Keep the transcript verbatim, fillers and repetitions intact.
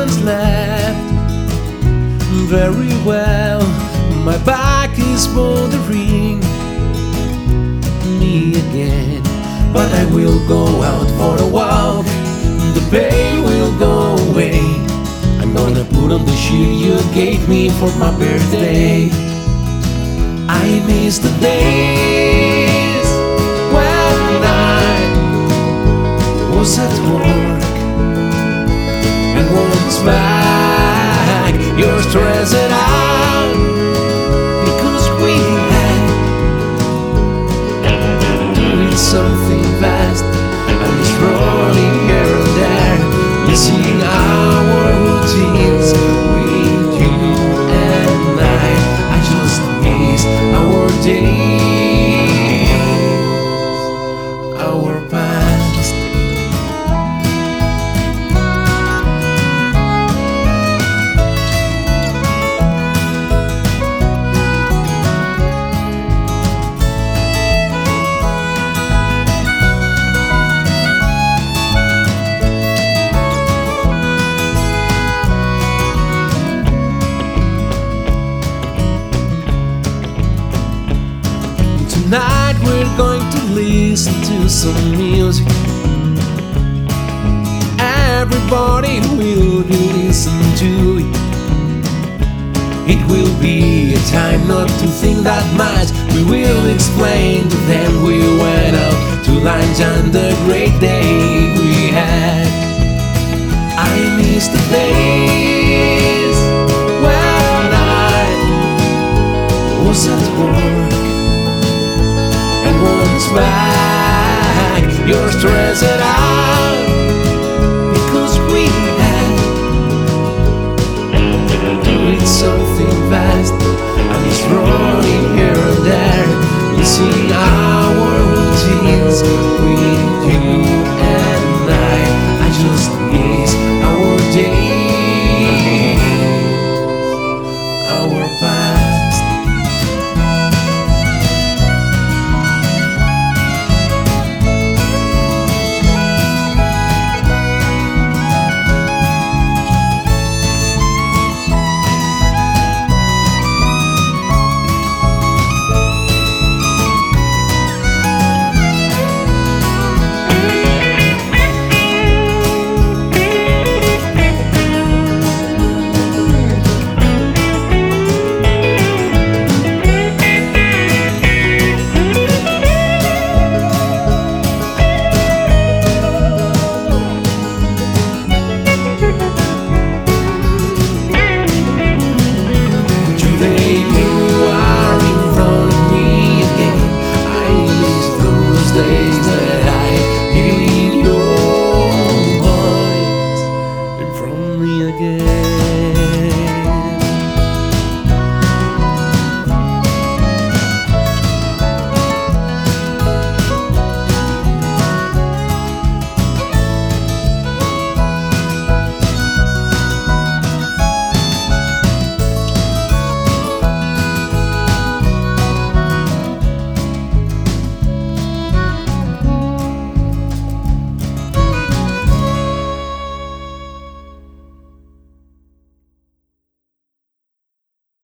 one's left. Very well, my back is bothering me again, but I will go out for a walk. The pain will go away. I'm gonna put on the shoe you gave me for my birthday. I miss the days when I was at work and once back you're stressed out because we had doing something fast. I'm just rolling here and there, missing our routines with you and I. I just miss our days, our past. Tonight we're going to listen to some music. Everybody will be listening to it. It will be a time not to think that much. We will explain to them we went out to lunch on the great day we had. I miss the day